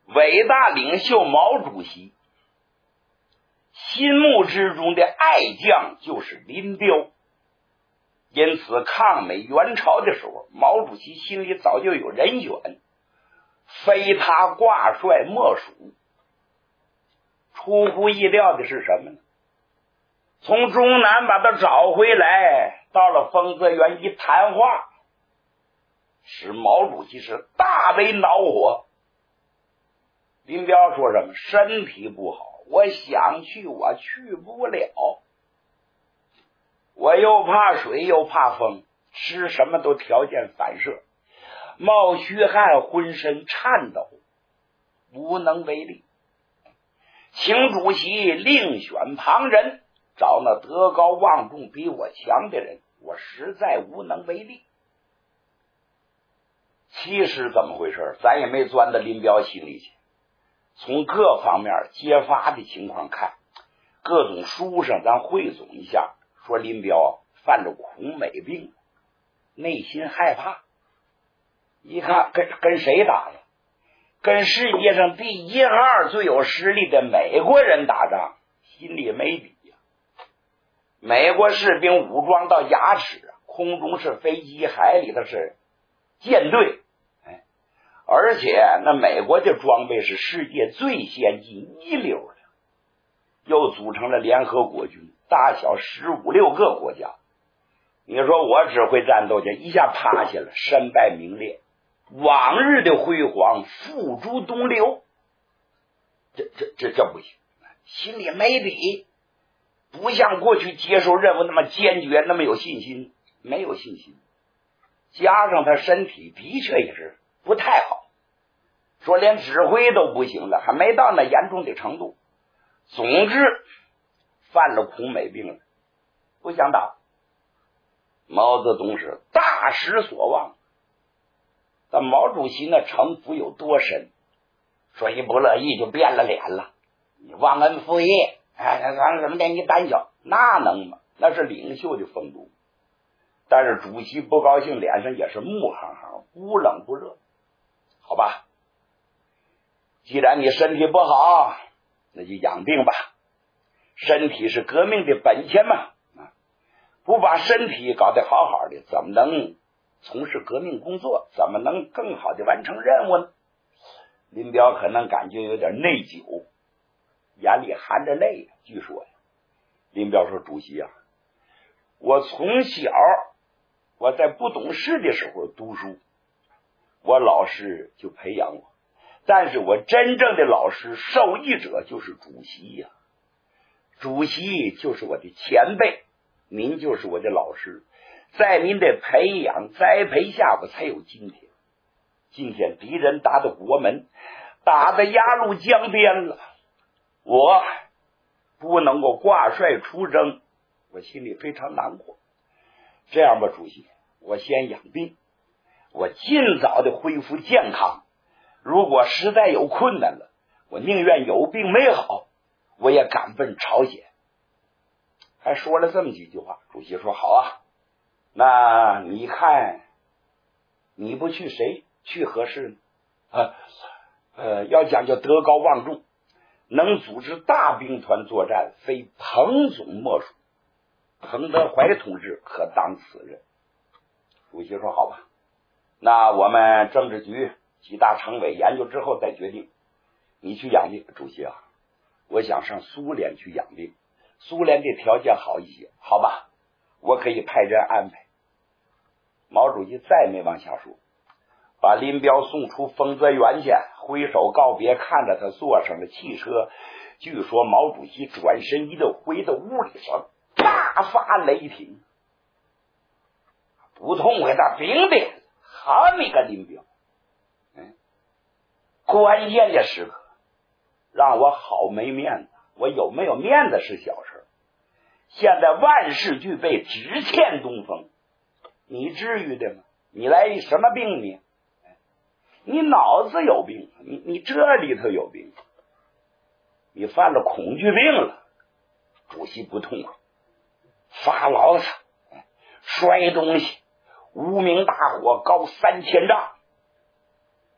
伟大领袖毛主席心目之中的爱将就是林彪，因此抗美援朝的时候，毛主席心里早就有人选，非他挂帅莫属。出乎意料的是什么呢？从中南把他找回来，到了丰泽园一谈话，使毛主席是大为恼火。林彪说什么？身体不好，我想去我去不了，我又怕水又怕风，吃什么都条件反射，冒虚汗，浑身颤抖，无能为力。请主席另选旁人，找那德高望重比我强的人，我实在无能为力。其实怎么回事，咱也没钻到林彪心里去。从各方面揭发的情况看，各种书上咱汇总一下，说林彪犯了恐美病，内心害怕。一看跟谁打呀？跟世界上第一号最有实力的美国人打仗，心里没底呀。美国士兵武装到牙齿，空中是飞机，海里头是舰队，而且那美国的装备是世界最先进一流的，又组成了联合国军，大小15、16个国家。你说我指挥战斗去，一下趴下了，身败名裂，往日的辉煌付诸东流，这不行，心里没底，不像过去接受任务那么坚决，那么有信心，没有信心。加上他身体的确也是不太好，说连指挥都不行了，还没到那严重的程度。总之犯了恐美病了，不想打。毛泽东是大失所望，但毛主席那城府有多深，说一不乐意就变了脸了，你忘恩负义，怎么的你胆小，那能吗？那是领袖的风度。但是主席不高兴，脸上也是木行行，不冷不热。好吧，既然你身体不好，那就养病吧，身体是革命的本钱嘛，不把身体搞得好好的，怎么能从事革命工作，怎么能更好的完成任务呢？林彪可能感觉有点内疚，眼里含着泪。据说林彪说，主席啊，我从小我在不懂事的时候读书，我老师就培养我，但是我真正的老师受益者就是主席呀，主席就是我的前辈，您就是我的老师，在您的培养栽培下，我才有今天。今天敌人打到国门，打得鸭绿江边了，我不能够挂帅出征，我心里非常难过。这样吧，主席，我先养病，我尽早的恢复健康，如果实在有困难了，我宁愿有病没好，我也赶奔朝鲜。还说了这么几句话。主席说，好啊，那你看你不去谁去合适呢？要讲究德高望重，能组织大兵团作战，非彭总莫属，彭德怀同志可当此任。主席说，好吧，那我们政治局几大常委研究之后再决定。你去养病。主席啊，我想上苏联去养病，苏联的条件好一些。好吧，我可以派人安排。毛主席再没往下说，把林彪送出丰泽园去，挥手告别，看着他坐上了汽车。据说毛主席转身一路回到屋里上，大发雷霆，不痛快他兵的，好你个林彪！关键的时刻让我好没面子，我有没有面子是小事，现在万事俱备，只欠东风，你至于的吗？你来什么病呢？你脑子有病，你这里头有病，你犯了恐惧病了。主席不痛快，发牢骚，摔东西，无名大火高3000丈。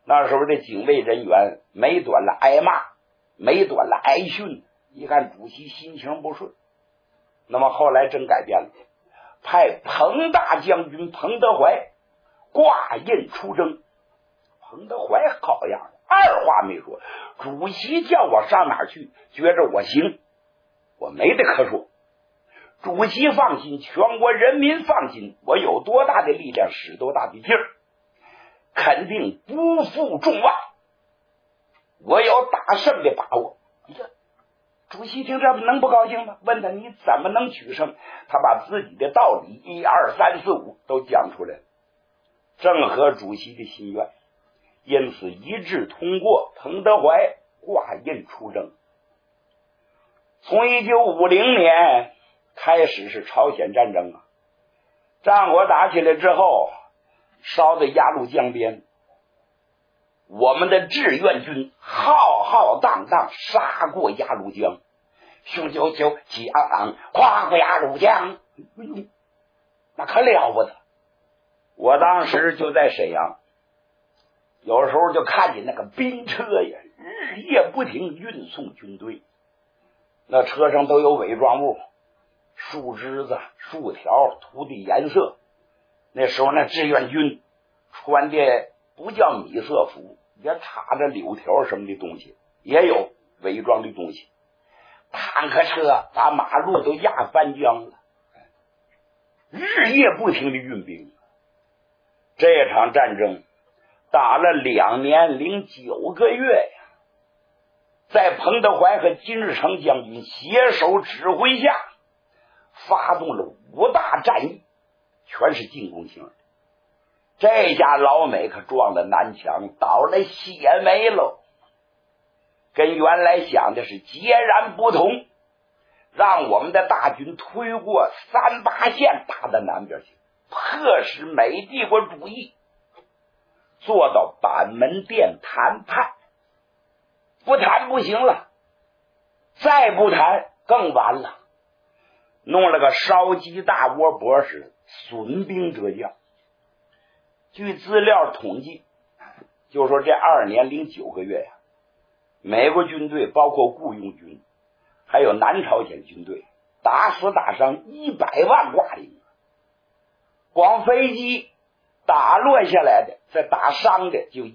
那时候的警卫人员没短了挨骂，没短了挨训，一看主席心情不顺，那么后来真改变了，派彭大将军彭德怀挂印出征。彭德怀好样的，二话没说，主席叫我上哪儿去，觉着我行，我没得可说。主席放心，全国人民放心，我有多大的力量使多大的劲儿，肯定不负众望，我有大胜的把握。主席听这能不高兴吗？问他你怎么能取胜？他把自己的道理1、2、3、4、5都讲出来了，正合主席的心愿，因此一致通过彭德怀挂印出征。从1950年开始是朝鲜战争啊，战火打起来之后，烧的鸭绿江边，我们的志愿军浩浩荡荡杀过鸭绿江，雄赳赳气昂昂跨过鸭绿江，那可了不得。我当时就在沈阳，有时候就看见那个兵车呀，日夜不停运送军队，那车上都有伪装物，树枝子、树条涂的颜色。那时候那志愿军穿的不叫米色服，也插着柳条什么的东西，也有伪装的东西。坦克车把马路都压翻江了，日夜不停的运兵。这场战争打了2年09个月呀，在彭德怀和金日成将军携手指挥下，发动了5大战役，全是进攻型的。这下老美可撞了南墙，倒了血霉喽，跟原来想的是截然不同，让我们的大军推过38线打到南边去，迫使美帝国主义做到板门店谈判。不谈不行了，再不谈更完了，弄了个烧鸡大窝博士，损兵折将。据资料统计，就说这2年09个月呀，美国军队包括雇佣军还有南朝鲜军队打死打伤100万挂零，光飞机打落下来的再打伤的就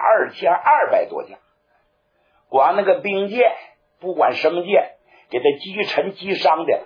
12200多架，光那个兵舰不管什么舰给他击沉击伤的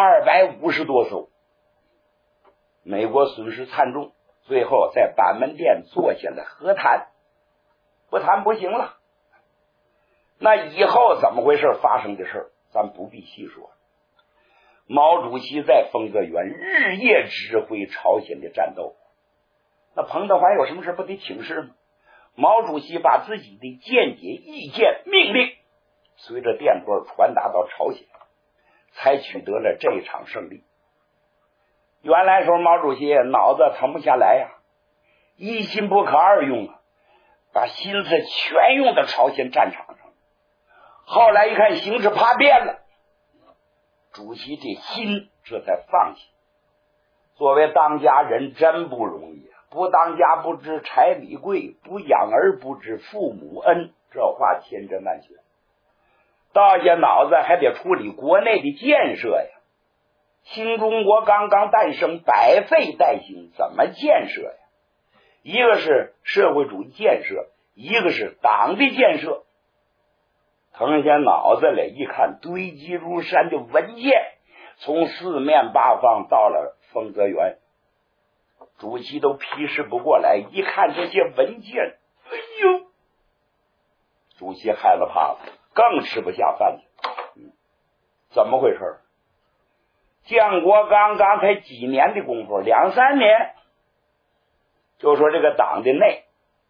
250多艘，美国损失惨重，最后在板门店坐下了和谈，不谈不行了。那以后怎么回事发生的事咱不必细说。毛主席在丰泽园日夜指挥朝鲜的战斗，那彭德怀有什么事不得请示吗？毛主席把自己的见解、意见、命令随着电波传达到朝鲜，才取得了这场胜利。原来时候毛主席脑子腾不下来呀，一心不可二用啊，把心思全用到朝鲜战场上。后来一看形势怕变了，主席这心这才放弃。作为当家人真不容易啊，不当家不知柴米贵，不养儿不知父母恩，这话千真万确。倒下脑子还得处理国内的建设呀，新中国刚刚诞生，百废待兴，怎么建设呀？一个是社会主义建设，一个是党的建设。腾下脑子来一看，堆积如山的文件从4面8方到了丰泽园，主席都批示不过来，一看这些文件，哎呦，主席害了怕了，更吃不下饭去。怎么回事？建国刚刚才几年的功夫，2、3年，就说这个党内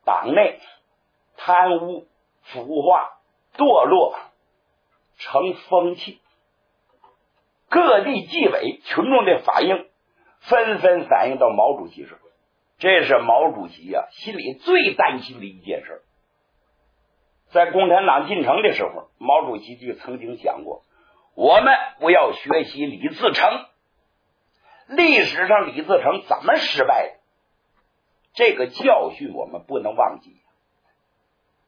贪污腐化堕落成风气，各地纪委群众的反应纷纷反映到毛主席上，这是毛主席啊心里最担心的一件事。在共产党进城的时候，毛主席就曾经讲过，我们不要学习李自成，历史上李自成怎么失败的，这个教训我们不能忘记。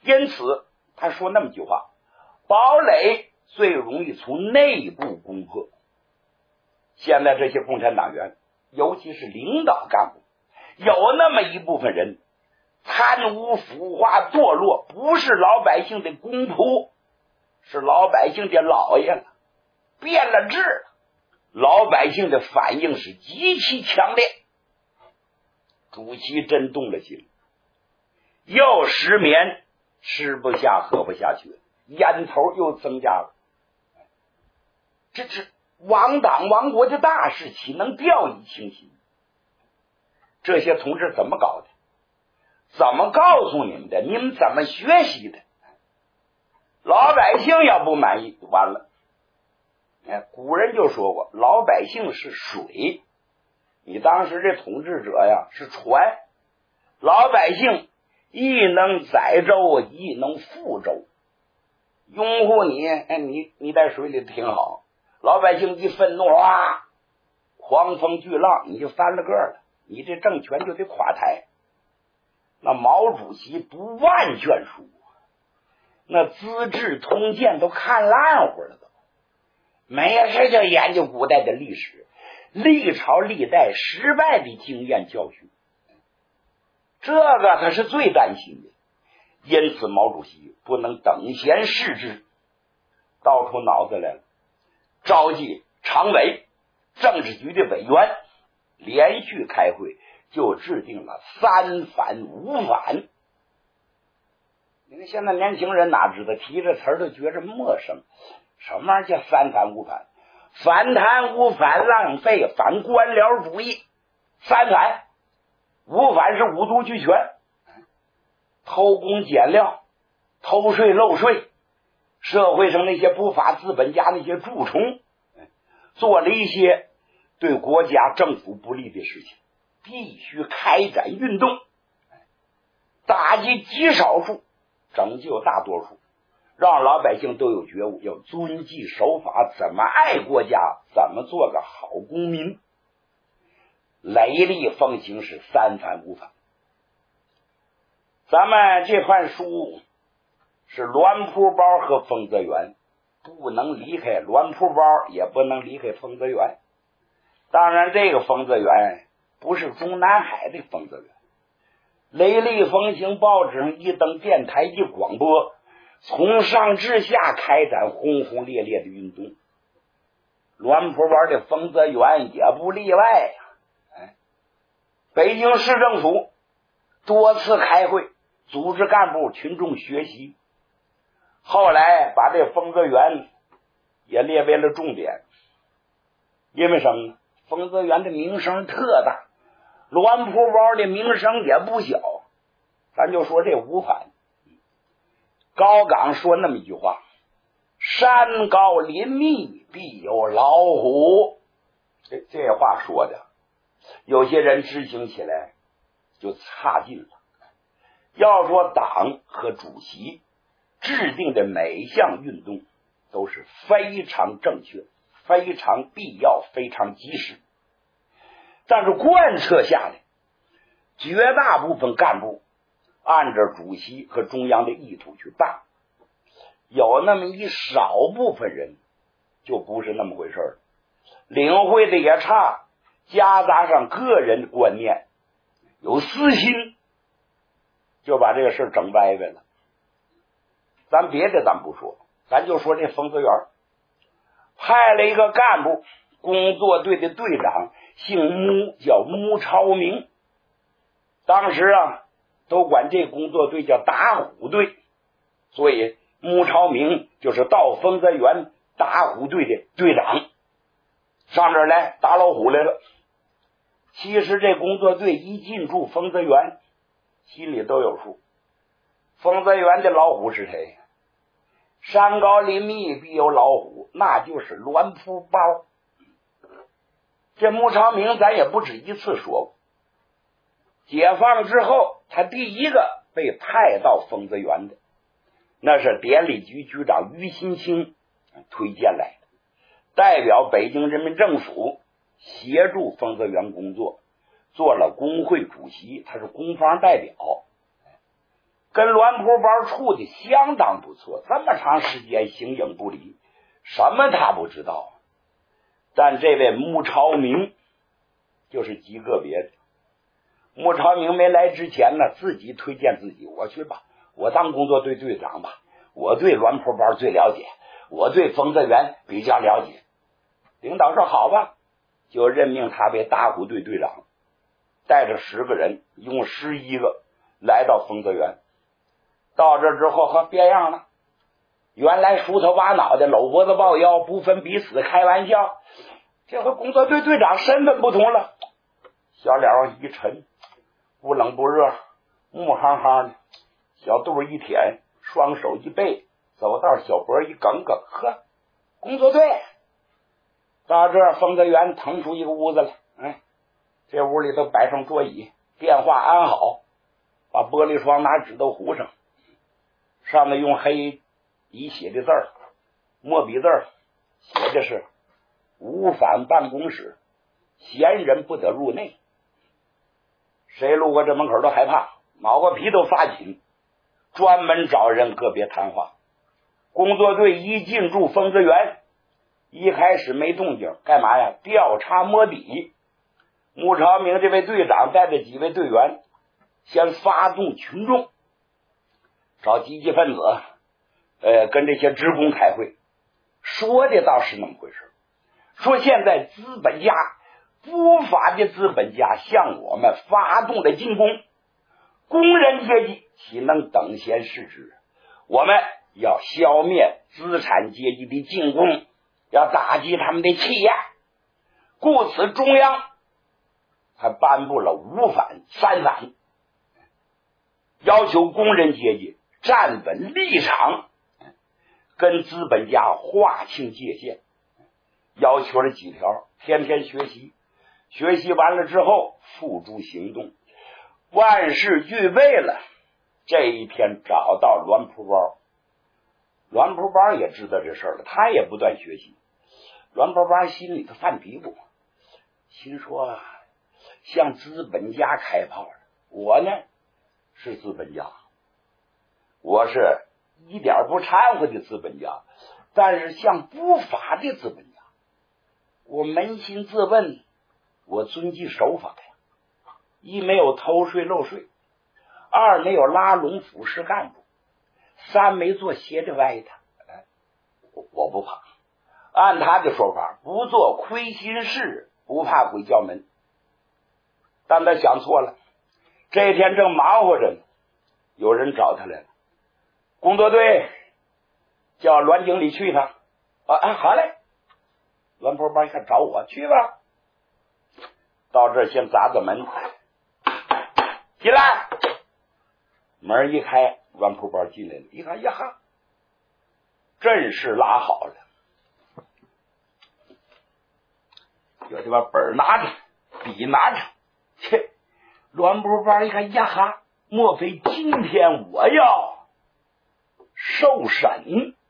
因此他说那么句话，堡垒最容易从内部攻破。现在这些共产党员，尤其是领导干部，有那么一部分人贪污腐化堕落，不是老百姓的公仆，是老百姓的老爷了，变了质了。老百姓的反应是极其强烈。主席真动了心，又失眠，吃不下喝不下去，烟头又增加了。这亡党亡国的大事岂能掉以轻心？这些同志怎么搞的？怎么告诉你们的？你们怎么学习的？老百姓要不满意完了。古人就说过，老百姓是水，你当时这统治者呀是船，老百姓亦能载舟亦能覆舟，拥护你在水里挺好，老百姓一愤怒啊，狂风巨浪，你就翻了个了，你这政权就得垮台。那毛主席读万卷书，那《资治通鉴》都看烂乎了都，没事就研究古代的历史，历朝历代失败的经验教训，这个他是最担心的。因此毛主席不能等闲视之，倒出脑子来了，召集常委、政治局的委员连续开会，就制定了三反五反。你看现在年轻人哪知道，提这词儿都觉着陌生。什么玩意儿叫三反五反？反贪污、反浪费、反官僚主义。三反，五反是五毒俱全，偷工减料、偷税漏税，社会上那些不法资本家那些蛀虫，做了一些对国家政府不利的事情，必须开展运动，打击极少数，拯救大多数，让老百姓都有觉悟，要遵纪守法，怎么爱国家，怎么做个好公民。雷厉风行是三反五反。咱们这番书是栾铺包和丰泽园，不能离开栾铺包，也不能离开丰泽园。当然这个丰泽园不是中南海的丰泽园，雷厉风行报纸上一登，电台一广播，从上至下开展轰轰烈烈的运动。栾铺包的丰泽园也不例外呀。北京市政府多次开会，组织干部群众学习，后来把这丰泽园也列为了重点。因为什么呢？丰泽园的名声特大，栾铺包的名声也不小。咱就说这五反，高岗说那么一句话，山高林密必有老虎。这话说的有些人执行起来就差劲了。要说党和主席制定的每一项运动都是非常正确、非常必要、非常及时，但是贯彻下来，绝大部分干部按照主席和中央的意图去办，有那么一少部分人就不是那么回事了，领会的也差，夹杂上个人观念，有私心，就把这个事整歪歪了。咱别的咱不说，咱就说这丰泽园派了一个干部，工作队的队长姓穆，叫穆超明。当时都管这工作队叫打虎队，所以穆超明就是到丰泽园打虎队的队长，上这儿来打老虎来了。其实这工作队一进驻丰泽园，心里都有数。丰泽园的老虎是谁？山高林密必有老虎，那就是栾铺包。这穆超明咱也不止一次说过，解放之后他第一个被派到丰泽园的，那是典礼局局长于新清推荐来的，代表北京人民政府协助丰泽园工作，做了工会主席，他是工方代表。 跟栾蒲包处的相当不错，这么长时间形影不离，什么他不知道。但这位穆朝明就是极个别的。穆朝明没来之前呢，自己推荐自己，我去吧，我当工作队队长吧，我对栾蒲包最了解，我对冯泽元比较了解。领导说好吧，就任命他为大虎队队长，带着10个人，一共11个来到冯泽园。到这之后和变样了，原来梳头挖脑袋搂脖子抱腰不分彼此开玩笑，这回工作队队长身份不同了，小脸一沉，不冷不热，木夯夯的，小肚一舔，双手一背，走道小脖一梗梗，呵，工作队。到这儿冯泽园腾出一个屋子来，这屋里头摆上桌椅，电话安好，把玻璃窗拿纸都糊上，上面用黑笔写的字儿，墨笔字儿写的是无反办公室，闲人不得入内。谁路过这门口都害怕，脑瓜皮都发紧，专门找人个别谈话。工作队一进驻冯泽园，一开始没动静，干嘛呀？调查摸底。穆朝明这位队长带着几位队员先发动群众，找积极分子，跟这些职工开会，说的倒是那么回事，说现在资本家不法的资本家向我们发动了进攻，工人阶级岂能等闲视之？我们要消灭资产阶级的进攻，要打击他们的气焰，故此中央还颁布了5反3反，要求工人阶级站稳立场，跟资本家划清界限，要求了几条：天天学习，学习完了之后付诸行动，万事俱备了。这一天找到栾蒲包，栾蒲包也知道这事儿了，他也不断学习。栾蒲包心里头犯嘀咕，心说向资本家开炮，我呢是资本家，我是一点不掺和的资本家，但是向不法的资本家，我扪心自问，我遵纪守法呀，一没有偷税漏税，2没有拉拢腐蚀干部，3没做邪的歪的，我不怕。按他的说法，不做亏心事，不怕鬼叫门。但他想错了，这天正忙活着呢，有人找他来了，工作队叫栾经理去一趟。好嘞。栾蒲包一看找我去吧，到这儿先砸个门，进来。门一开，栾蒲包进来了，一看呀哈，阵势拉好了，有的把本拿着，笔拿着，切，栾蒲包一看呀哈，莫非今天我要受审？